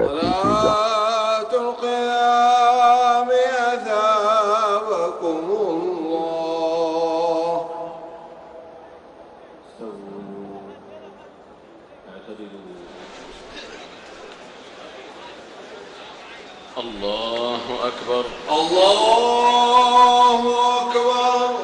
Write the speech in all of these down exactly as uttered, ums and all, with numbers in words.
صلاة القيام أثابكم الله. استووا اعتدلوا. الله أكبر الله أكبر.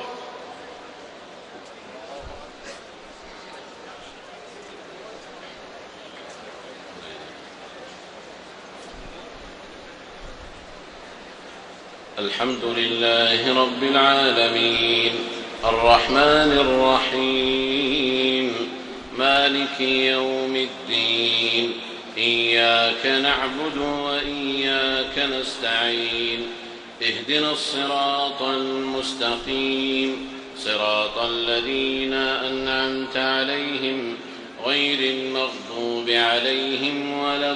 الحمد لله رب العالمين الرحمن الرحيم مالك يوم الدين إياك نعبد وإياك نستعين اهدنا الصراط المستقيم صراط الذين أنعمت عليهم غير المغضوب عليهم ولا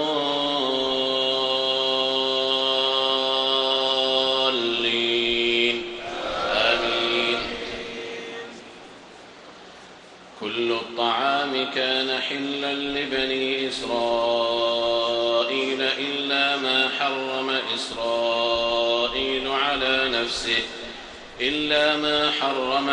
الضالين آمين. كل الطعام كان حلا لبني إسرائيل إلا ما حرم إسرائيل على نفسه إلا ما حرم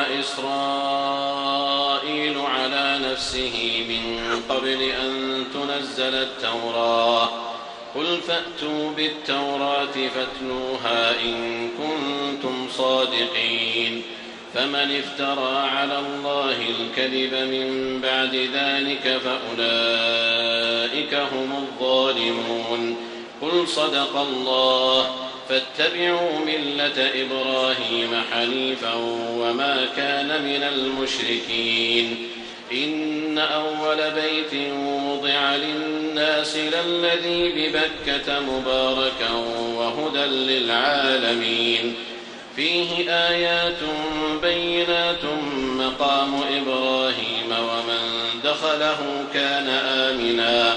إسرائيل على نفسه من قبل أن تنزل التوراة قل فأتوا بالتوراة فاتلوها إن كنتم صادقين فمن افترى على الله الكذب من بعد ذلك فأولئك هم الظالمون. قل صدق الله فاتبعوا ملة إبراهيم حنيفا وما كان من المشركين إن أول بيت وضع للناس للذي ببكة مباركا وهدى للعالمين فيه آيات بينات مقام إبراهيم ومن دخله كان آمنا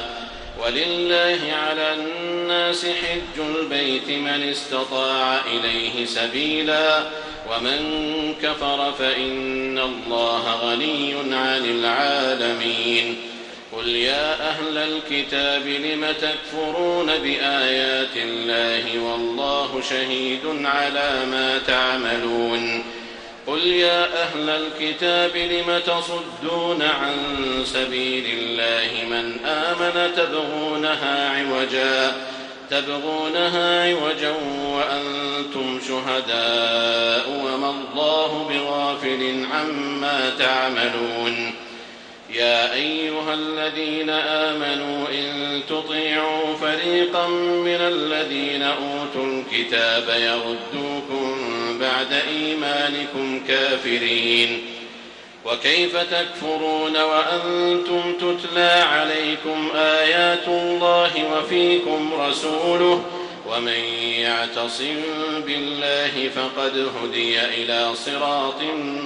ولله على الناس حج البيت من استطاع إليه سبيلا ومن كفر فإن الله غني عن العالمين. قل يا أهل الكتاب لم تكفرون بآيات الله والله شهيد على ما تعملون. قل يا أهل الكتاب لم تصدون عن سبيل الله من آمن تبغونها عوجا تبغونها عوجا وأنتم شهداء وما الله بغافل عما تعملون. يا أيها الذين آمنوا إن تطيعوا فريقا من الذين أوتوا الكتاب يردوكم بعد إيمانكم كافرين وكيف تكفرون وأنتم تتلى عليكم آيات الله وفيكم رسوله ومن يعتصم بالله فقد هدي إلى صراط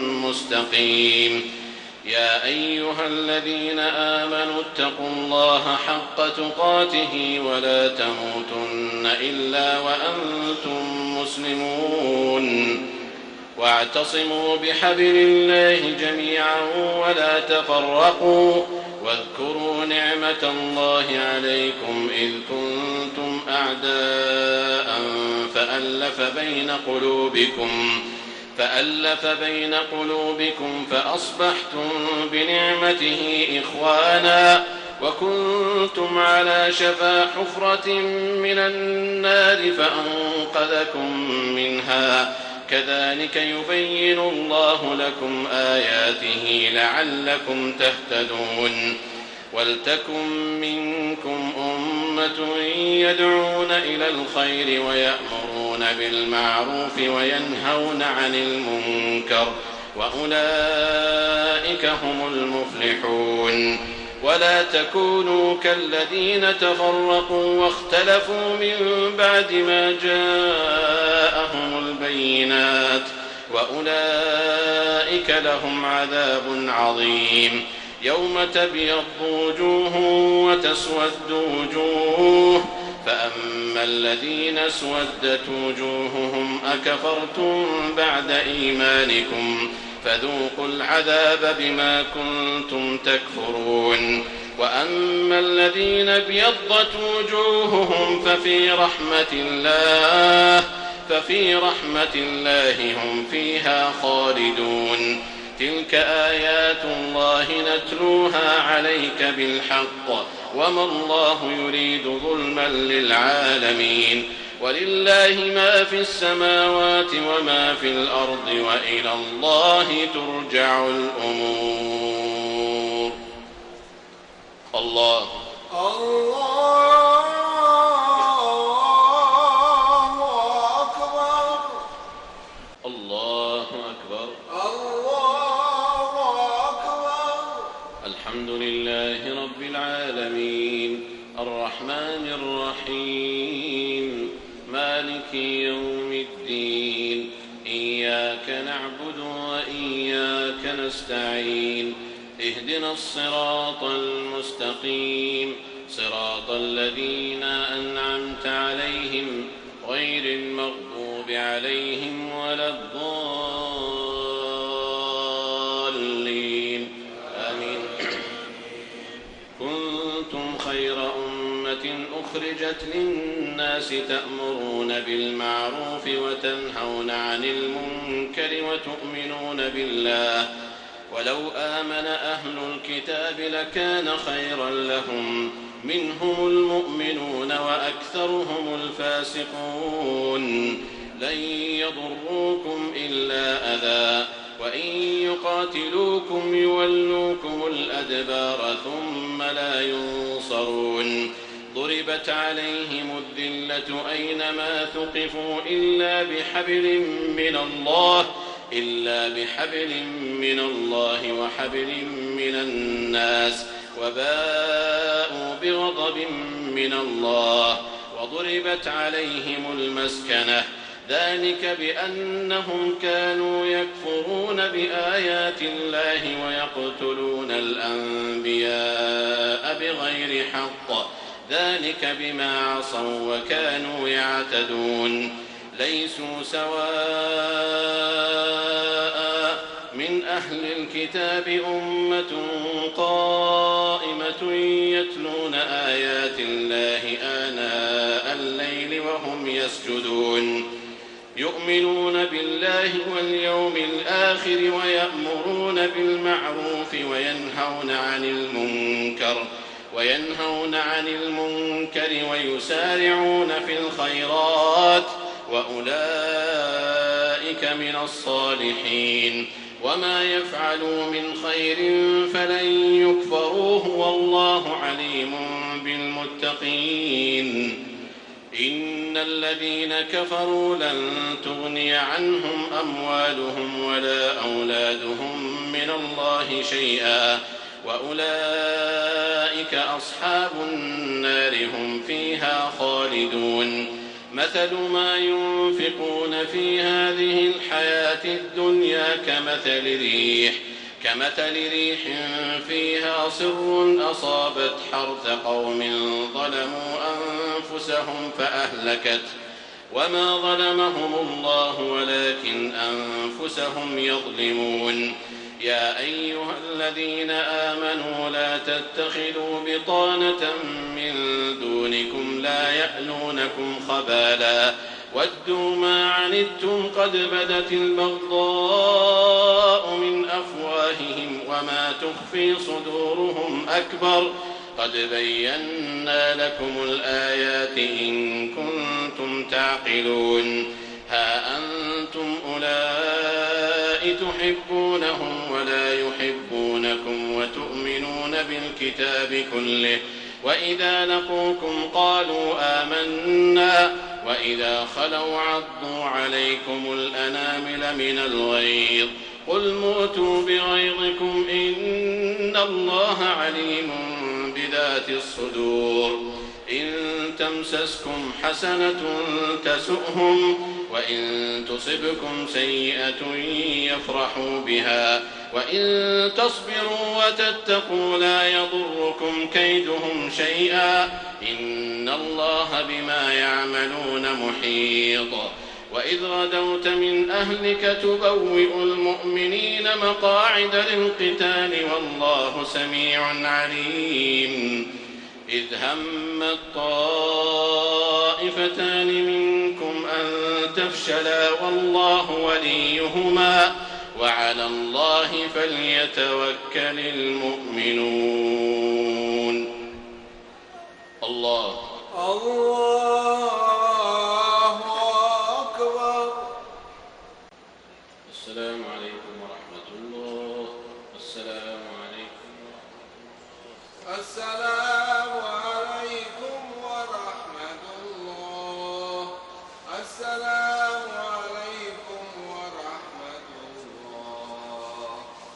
مستقيم. يا أيها الذين آمنوا اتقوا الله حق تقاته ولا تموتن إلا وأنتم مسلمون واعتصموا بحبل الله جميعا ولا تفرقوا واذكروا نعمة الله عليكم إذ كنتم أعداء فألف بين قلوبكم فألف بين قلوبكم فأصبحتم بنعمته إخوانا وكنتم على شفا حفرة من النار فأنقذكم منها كذلك يبين الله لكم آياته لعلكم تهتدون. ولتكن منكم أمة يدعون إلى الخير ويأمرون بالمعروف وينهون عن المنكر وأولئك هم المفلحون. ولا تكونوا كالذين تفرقوا واختلفوا من بعد ما جاءهم البينات وأولئك لهم عذاب عظيم. يوم تبيض وجوه وتسود وجوه فأما الذين اسودت وجوههم أكفرتم بعد إيمانكم فذوقوا العذاب بما كنتم تكفرون. وأما الذين ابيضت وجوههم ففي رحمة الله ففي رحمة الله هم فيها خالدون. تلك آيات الله نتلوها عليك بالحق وما الله يريد ظلما للعالمين. ولله ما في السماوات وما في الأرض وإلى الله ترجع الأمور. الله الله أكبر. الله أكبر. الله أكبر. الحمد لله رب العالمين الرحمن الرحيم مالك يوم الدين إياك نعبد وإياك نستعين اهدنا الصراط المستقيم صراط الذين أنعمت عليهم غير المغضوب عليهم ولا الضالين آمين. كنتم خير أمة أخرجت للناس تأمرون بالمعروف وتنهون عن المنكر وتؤمنون بالله ولو آمن أهل الكتاب لكان خيرا لهم منهم المؤمنون وأكثرهم الفاسقون. لن يضروكم إلا أذى وإن يقاتلوكم يولوكم الأدبار ثم لا ينصرون. ضربت عليهم الذلة أينما ثقفوا إلا بحبل من الله إلا بحبل من الله وحبل من الناس وباءوا بغضب من الله وضربت عليهم المسكنة ذلك بأنهم كانوا يكفرون بآيات الله ويقتلون الأنبياء بغير حق ذلك بما عصوا وكانوا يعتدون. ليسوا سواء من أهل الكتاب أمة قائمة يتلون آيات الله آناء الليل وهم يسجدون يؤمنون بالله واليوم الآخر ويأمرون بالمعروف وينهون عن المنكر وينهون عن المنكر ويسارعون في الخيرات وأولئك من الصالحين. وما يفعلوا من خير فلن يكفروه والله عليم بالمتقين. إن الذين كفروا لن تغني عنهم أموالهم ولا أولادهم من الله شيئا وأولئك أصحاب النار هم فيها خالدون. مثل ما ينفقون في هذه الحياة الدنيا كمثل ريح كمثل ريح فيها صر أصابت حرث قوم ظلموا أنفسهم فأهلكت وما ظلمهم الله ولكن أنفسهم يظلمون. يا أيها الذين آمنوا لا تتخذوا بطانة من دونكم لا يألونكم خبالا ودوا ما عنتم قد بدت البغضاء من أفواههم وما تخفي صدورهم أكبر قد بينا لكم الآيات إن كنتم تعقلون. ها أنتم أولئك تحبونهم ولا يحبونكم وتؤمنون بالكتاب كله وإذا لقوكم قالوا آمنا وإذا خلوا عضوا عليكم الأنامل من الغيظ قل موتوا بغيظكم إن الله عليم بذات الصدور. إن تمسسكم حسنة تسؤهم وإن تصبكم سيئة يفرحوا بها وإن تصبروا وتتقوا لا يضركم كيدهم شيئا إن الله بما يعملون محيط. وإذ غدوت من أهلك تبوئ المؤمنين مقاعد للقتال والله سميع عليم إذ هم الطائفتان منكم أن تفشلا والله وليهما وعلى الله فليتوكل المؤمنون. الله الله أكبر. السلام عليكم ورحمة الله. السلام عليكم السلام عليكم ورحمة الله. السلام عليكم ورحمة الله.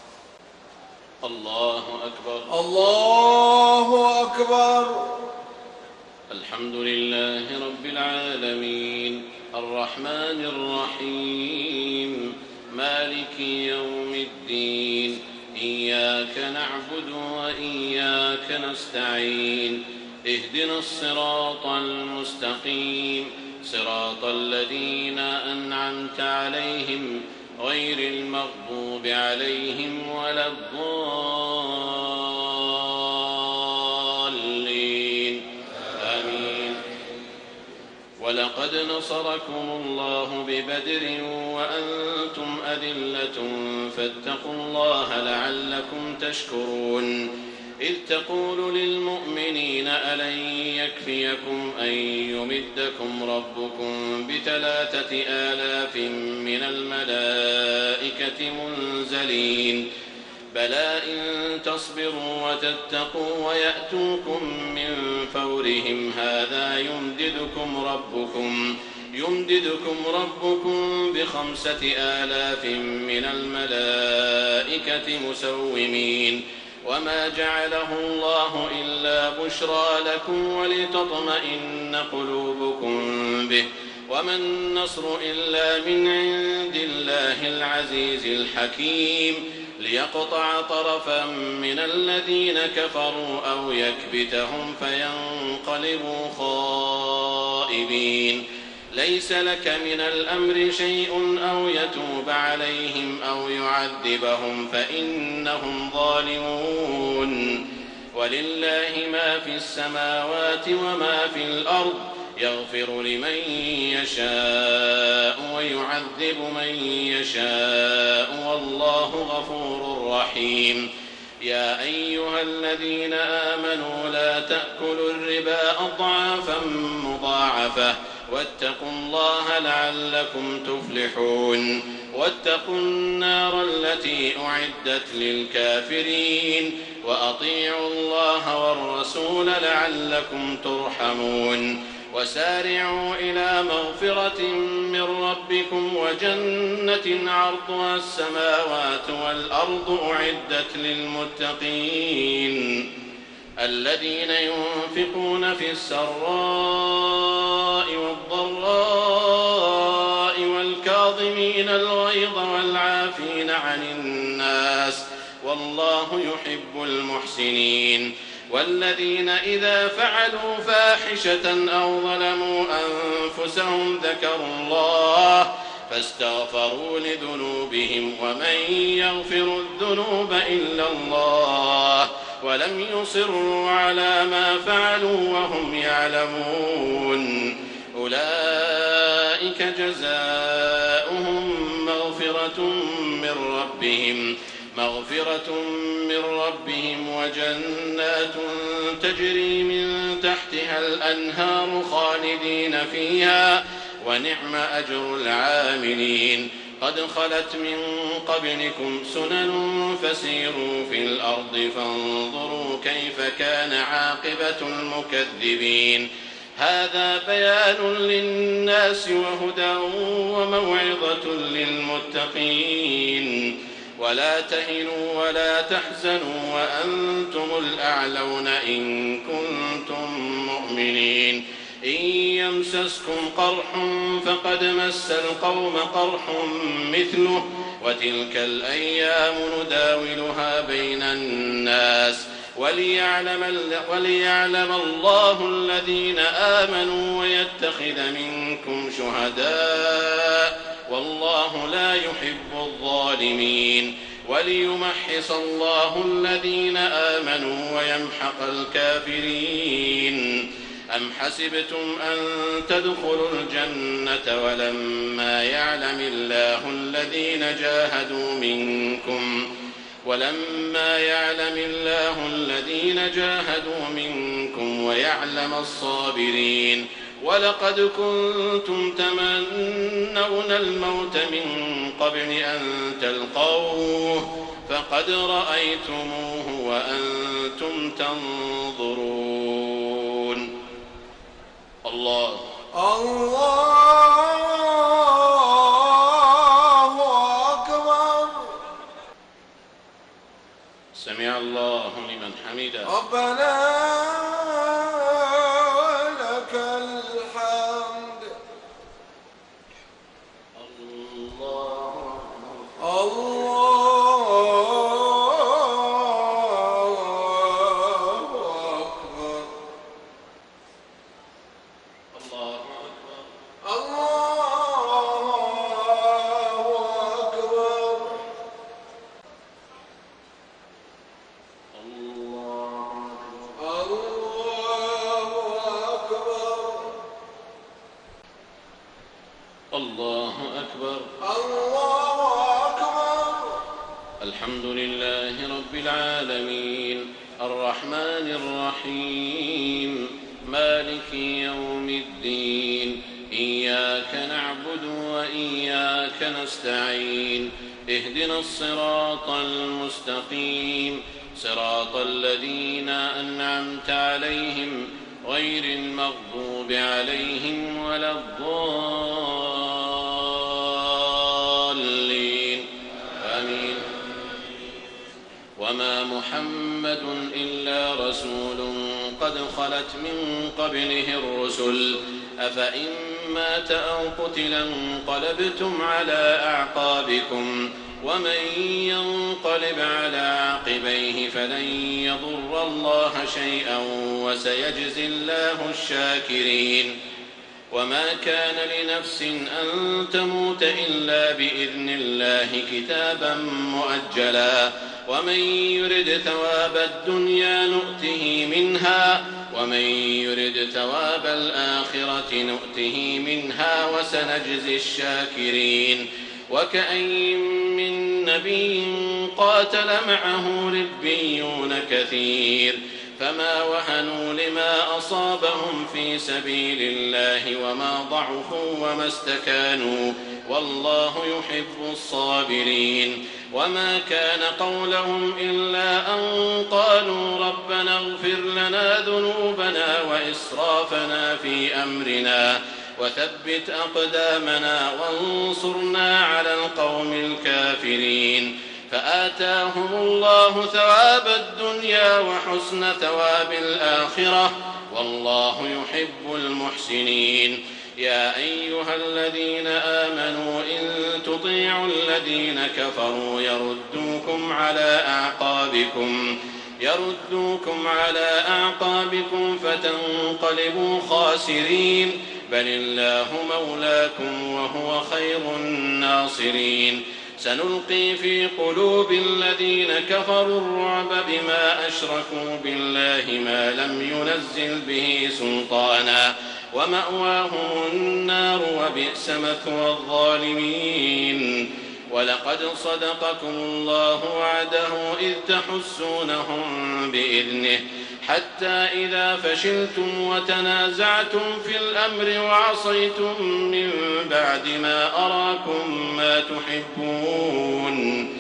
الله أكبر. الله أكبر. الحمد لله رب العالمين الرحمن الرحيم مالك يوم الدين إياك نعبد وإياك نستعين اهدنا الصراط المستقيم صراط الذين أنعمت عليهم غير المغضوب عليهم ولا الضالين آمين. ولقد نصركم الله ببدر وأنتم أذلة فاتقوا الله لعلكم تشكرون إذ تقول للمؤمنين ألن يكفيكم أن يمدكم ربكم بثلاثة آلاف من الملائكة منزلين بلى إن تصبروا وتتقوا ويأتوكم من فورهم هذا يمددكم ربكم يمددكم ربكم بخمسة آلاف من الملائكة مسومين وما جعله الله إلا بشرى لكم ولتطمئن قلوبكم به وما النصر إلا من عند الله العزيز الحكيم ليقطع طرفا من الذين كفروا أو يكبتهم فينقلبوا خائبين ليس لك من الأمر شيء أو يتوب عليهم أو يعذبهم فإنهم ظالمون ولله ما في السماوات وما في الأرض يغفر لمن يشاء ويعذب من يشاء والله غفور رحيم. يا أيها الذين آمنوا لا تأكلوا الربا أضعافا مضاعفة واتقوا الله لعلكم تفلحون واتقوا النار التي أعدت للكافرين وأطيعوا الله والرسول لعلكم ترحمون وسارعوا إلى مغفرة من ربكم وجنة عرضها السماوات والأرض أعدت للمتقين الذين ينفقون في السراء والضراء والكاظمين الغيظ والعافين عن الناس والله يحب المحسنين والذين إذا فعلوا فاحشة أو ظلموا أنفسهم ذكروا الله فاستغفروا لذنوبهم ومن يغفر الذنوب إلا الله ولم يصروا على ما فعلوا وهم يعلمون أولئك جزاؤهم مغفرة من ربهم مغفرة من ربهم وجنات تجري من تحتها الأنهار خالدين فيها ونعم أجر العاملين قد خلت من قبلكم سنن فسيروا في الأرض فانظروا كيف كان عاقبة المكذبين هذا بيان للناس وهدى وموعظة للمتقين ولا تهنوا ولا تحزنوا وأنتم الأعلون إن كنتم مؤمنين إن يمسسكم قرح فقد مس القوم قرح مثله وتلك الأيام نداولها بين الناس وليعلم, وليعلم الله الذين آمنوا ويتخذ منكم شهداء والله لا يحب الظالمين وليمحص الله الذين آمنوا ويمحق الكافرين. أم حسبتم أن تدخلوا الجنة ولما يعلم الله الذين جاهدوا منكم ولما يعلم الله الذين جاهدوا منكم ويعلم الصابرين. ولقد كنتم تمنون الموت من قبل أن تلقوه فقد رأيتموه وأنتم تنظرون. الله الله أكبر. سمع الله لمن حمده. ربنا لك الحمد. الله الله أكبر. الله أكبر. الحمد لله رب العالمين الرحمن الرحيم مالك يوم الدين إياك نعبد وإياك نستعين اهدنا الصراط المستقيم صراط الذين أنعمت عليهم غير المغضوب عليهم ولا الضالين آمين. وما محمد إلا رسول قد خلت من قبله الرسل أفإن مات أو قتل انقلبتم على أعقابكم ومن ينقلب على عقبيه فلن يضر الله شيئا وسيجزي الله الشاكرين. وما كان لنفس أن تموت إلا بإذن الله كتابا مؤجلا ومن يرد ثواب الدنيا نؤته منها ومن يرد ثواب الآخرة نؤته منها وسنجزي الشاكرين. وكأين من نبي قاتل معه ربيون كثير فما وهنوا لما أصابهم في سبيل الله وما ضعفوا وما استكانوا والله يحب الصابرين. وما كان قولهم إلا أن قالوا ربنا اغفر لنا ذنوبنا وإسرافنا في أمرنا وثبت أقدامنا وانصرنا على القوم الكافرين. فآتاهم الله ثواب الدنيا وحسن ثواب الآخرة والله يحب المحسنين. يا أيها الذين آمنوا إن تطيعوا الذين كفروا يردوكم على أعقابكم يردوكم على أعقابكم فتنقلبوا خاسرين بل الله مولاكم وهو خير الناصرين. سنلقي في قلوب الذين كفروا الرعب بما أشركوا بالله ما لم ينزل به سلطانا ومأواهم النار وبئس مثوى الظالمين. ولقد صدقكم الله وعده إذ تحسونهم بإذنه حتى إذا فشلتم وتنازعتم في الأمر وعصيتم من بعد ما أراكم ما تحبون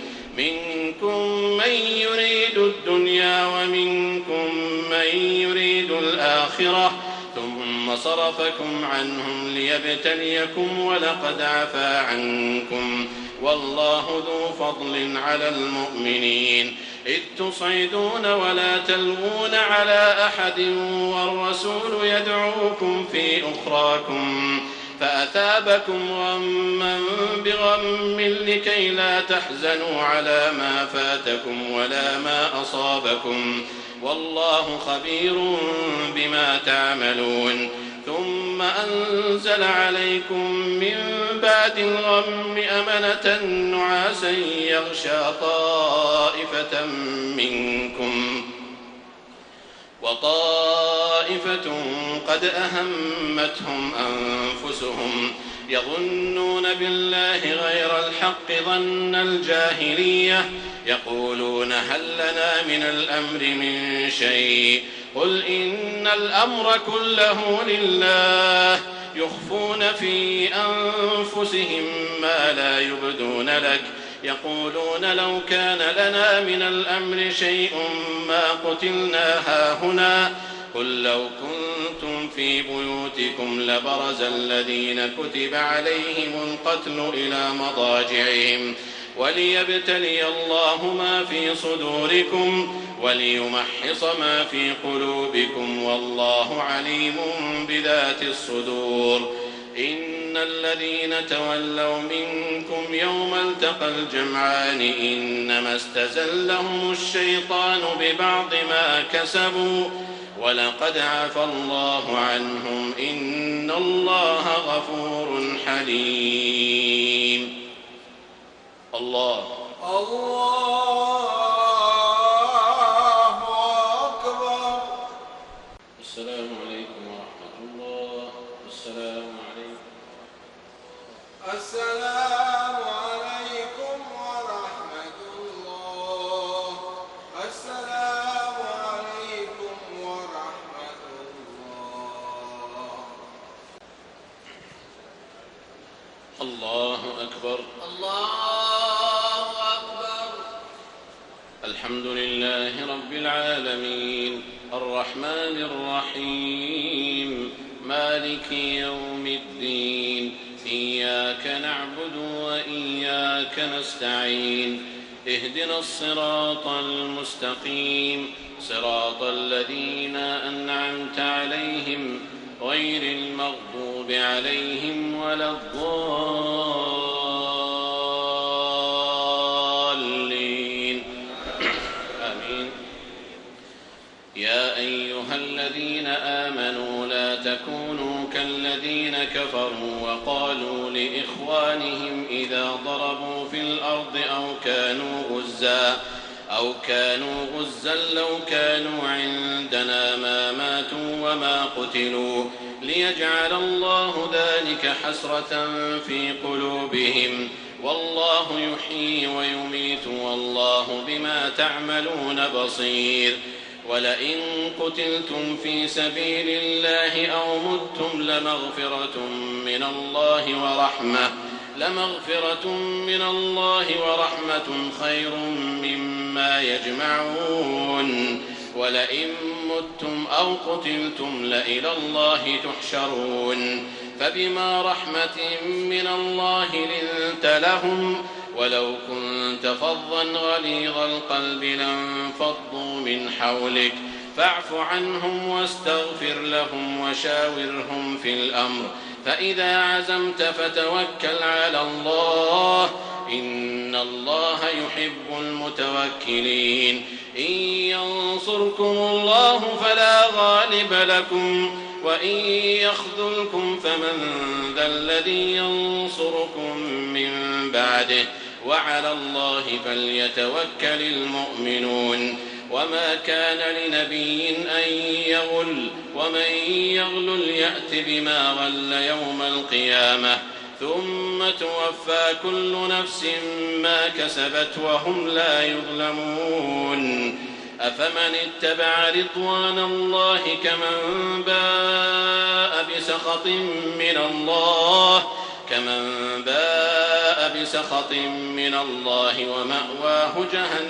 منكم من يريد الدنيا ومنكم من يريد الآخرة ثم صرفكم عنهم ليبتليكم ولقد عفا عنكم والله ذو فضل على المؤمنين. إذ تصعدون ولا تلوون على أحد والرسول يدعوكم في أخراكم فأثابكم غما بغم لكي لا تحزنوا على ما فاتكم ولا ما أصابكم والله خبير بما تعملون ثم أنزل عليكم من بعد الغم أمنة نعاسا يغشى طائفة منكم وطائفة قد أهمتهم أنفسهم يظنون بالله غير الحق ظن الجاهلية يقولون هل لنا من الأمر من شيء قل إن الأمر كله لله يخفون في أنفسهم ما لا يبدون لك يقولون لو كان لنا من الأمر شيء ما قتلنا هاهنا قل لو كنتم في بيوتكم لبرز الذين كتب عليهم القتل إلى مضاجعهم وليبتلي الله ما في صدوركم وليمحص ما في قلوبكم والله عليم بذات الصدور إن الذين تولوا منكم يوم التقى الجمعان إنما استزلهم الشيطان ببعض ما كسبوا ولقد عفى الله عنهم إن الله غفور حليم. الله الله أكبر. السلام عليكم ورحمة الله. السلام عليكم. السلام عليكم ورحمة الله. السلام عليكم ورحمة الله. الله أكبر. الله أكبر. الحمد لله رب العالمين الرحمن الرحيم مالك يوم الدين إياك نعبد وإياك نستعين اهدنا الصراط المستقيم صراط الذين أنعمت عليهم غير المغضوب عليهم ولا الضالين آمين. يا أيها الذين آمنوا لا تكونوا كالذين كفروا وقالوا لإخوانهم إذا ضربوا في الأرض أو كانوا غزا أو كانوا غزا لو كانوا عندنا ما ماتوا وما قتلوا ليجعل الله ذلك حسرة في قلوبهم والله يحيي ويميت والله بما تعملون بصير. ولئن قتلتم في سبيل الله أو متم لمغفرة من الله ورحمة لمغفرة من الله ورحمة خير مما يجمعون. ولئن متم أو قتلتم لإلى الله تحشرون. فبما رحمة من الله لنت لهم ولو كنت فظا غليظ القلب لانفضوا من حولك فاعف عنهم واستغفر لهم وشاورهم في الأمر فإذا عزمت فتوكل على الله إن الله يحب المتوكلين. إن ينصركم الله فلا غالب لكم وإن يخذلكم فمن ذا الذي ينصركم من بعده وعلى الله فليتوكل المؤمنون. وما كان لنبي أن يغل ومن يغلل يأت بما غل يوم القيامة ثم توفى كل نفس ما كسبت وهم لا يظلمون. أفمن اتبع رضوان الله كمن باء بسخط من الله كمن باء بسخط من الله ومأواه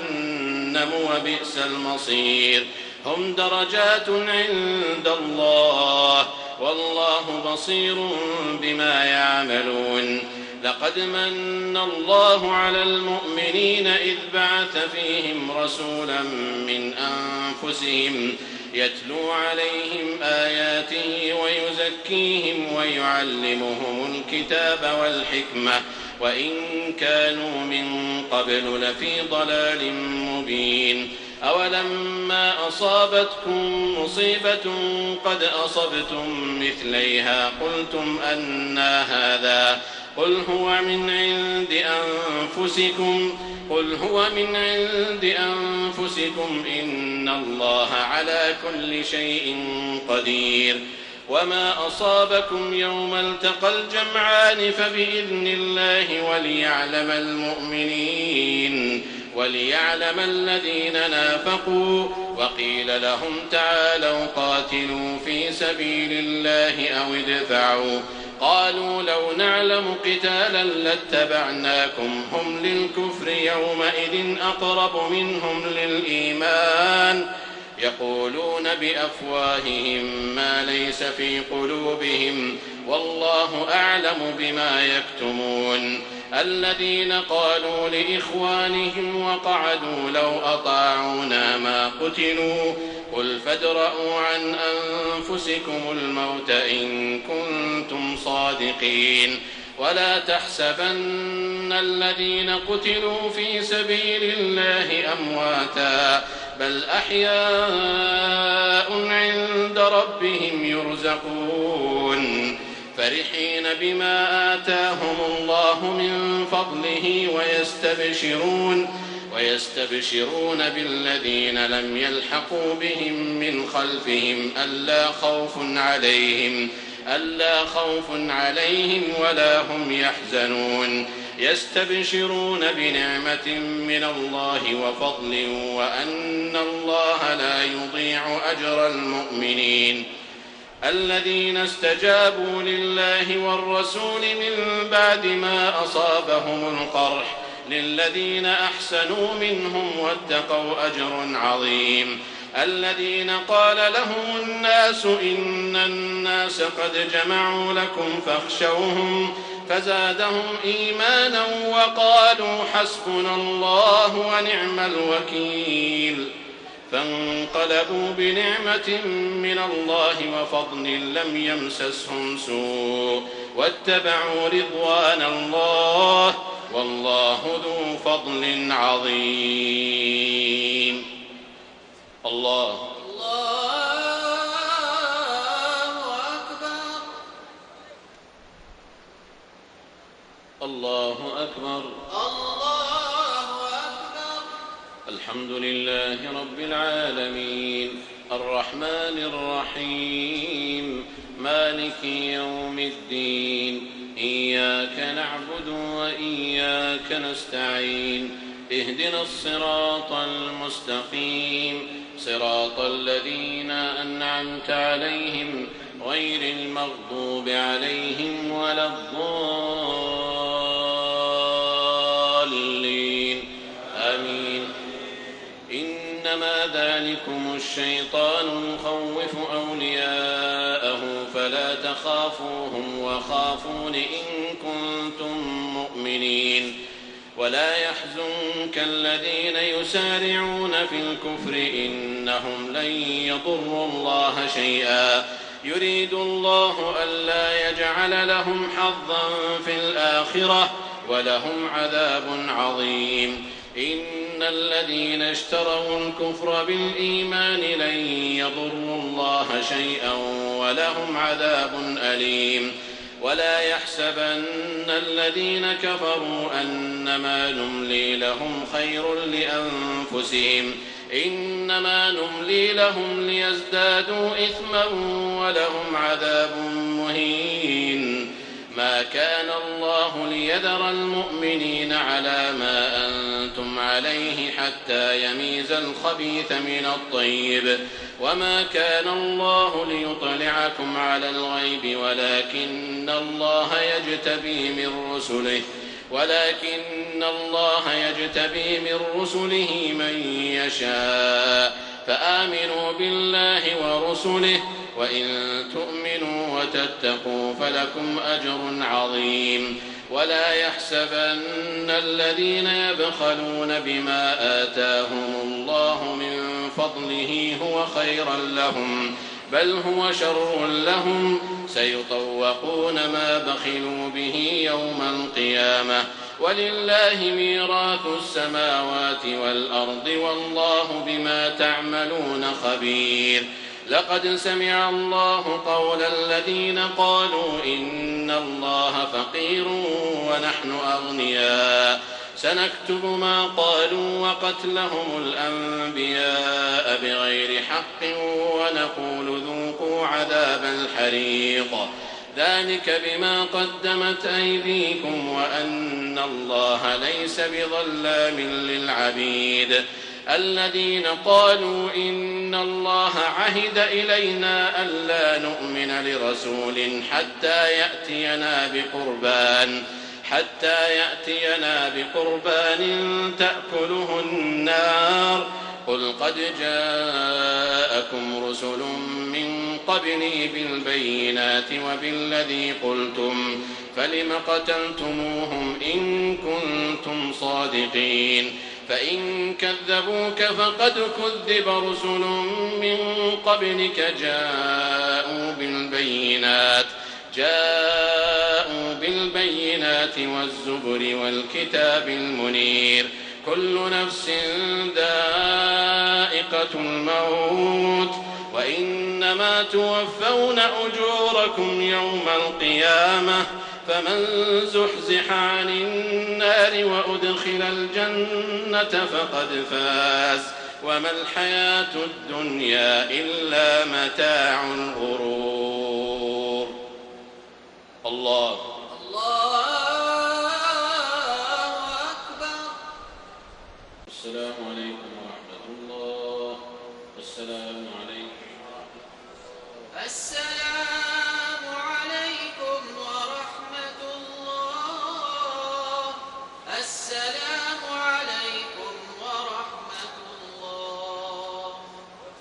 جهنم وبئس المصير. هم درجات عند الله والله بصير بما يعملون. لقد من الله على المؤمنين إذ بعث فيهم رسولا من أنفسهم يتلو عليهم آياته ويزكيهم ويعلمهم الكتاب والحكمة وإن كانوا من قبل لفي ضلال مبين. أولما أصابتكم مصيبة قد أصبتم مثليها قلتم أنى هذا قل هو من عند أنفسكم قل هو من عند أنفسكم إن الله على كل شيء قدير وما أصابكم يوم التقى الجمعان فبإذن الله وليعلم المؤمنين وليعلم الذين نافقوا وقيل لهم تعالوا قاتلوا في سبيل الله أو ادفعوا قالوا لو نعلم قتالا لاتبعناكم هم للكفر يومئذ أقرب منهم للإيمان يقولون بأفواههم ما ليس في قلوبهم والله أعلم بما يكتمون الذين قالوا لإخوانهم وقعدوا لو أطاعونا ما قتلوا قل فادرءوا عن أنفسكم الموت إن كنتم صادقين ولا تحسبن الذين قتلوا في سبيل الله أمواتا بل أحياء عند ربهم يرزقون فرحين بما آتاهم الله من فضله ويستبشرون ويستبشرون بالذين لم يلحقوا بهم من خلفهم ألا خوف عليهم ألا خوف عليهم ولا هم يحزنون يستبشرون بنعمة من الله وفضل وأن الله لا يضيع أجر المؤمنين الذين استجابوا لله والرسول من بعد ما أصابهم القرح للذين أحسنوا منهم واتقوا أجر عظيم الذين قال لهم الناس إن الناس قد جمعوا لكم فاخشوهم فزادهم إيمانا وقالوا حسبنا الله ونعم الوكيل فانقلبوا بنعمة من الله وفضل لم يمسسهم سوء واتبعوا رضوان الله والله ذو فضل عظيم الله الله أكبر الله أكبر. الحمد لله رب العالمين الرحمن الرحيم مالك يوم الدين إياك نعبد وإياك نستعين اهدنا الصراط المستقيم صراط الذين أنعمت عليهم غير المغضوب عليهم ولا الضالين آمين إنما ذلكم الشيطان يخوف أولياءه فلا تخافوهم وخافون إن كنتم مؤمنين ولا يحزنك الذين يسارعون في الكفر إنهم لن يضروا الله شيئا يريد الله ألا يجعل لهم حظا في الآخرة ولهم عذاب عظيم إن الذين اشتروا الكفر بالإيمان لن يضروا الله شيئا ولهم عذاب أليم ولا يحسبن الذين كفروا أنما نملي لهم خير لأنفسهم إنما نملي لهم ليزدادوا إثما ولهم عذاب مهين ما كان الله ليذر المؤمنين على ما أنتم عليه حتى يميز الخبيث من الطيب وما كان الله ليطلعكم على الغيب ولكن الله يجتبي من رسله ولكن الله يجتبي من رسله من يشاء فآمنوا بالله ورسله وإن تؤمنوا وتتقوا فلكم أجر عظيم ولا يحسبن الذين يبخلون بما آتاهم الله من فضله هو خيرا لهم بل هو شر لهم سيطوقون ما بخلوا به يوم القيامة ولله ميراث السماوات والأرض والله بما تعملون خبير. لقد سمع الله قول الذين قالوا إن الله فقير ونحن أغنياء سنكتب ما قالوا وقتلهم الأنبياء بغير حق ونقول ذوقوا عذاب الحريق ذلك بما قدمت أيديكم وأن الله ليس بظلام للعبيد. الذين قالوا إن الله عهد إلينا ألا نؤمن لرسول حتى يأتينا بقربان حتى يأتينا بقربان تأكله النار قل قد جاءكم رسل من قبلي بالبينات وبالذي قلتم فلم قتلتموهم إن كنتم صادقين. فإن كذبوك فقد كذب رسل من قبلك جاءوا بالبينات جاءوا بالبينات والزبر والكتاب المنير كل نفس ذائقة الموت وإنما توفون أجوركم يوم القيامة فمن زحزح عن النار وأدخل الجنة فقد فاز وما الحياة الدنيا إلا متاع الغرور. الله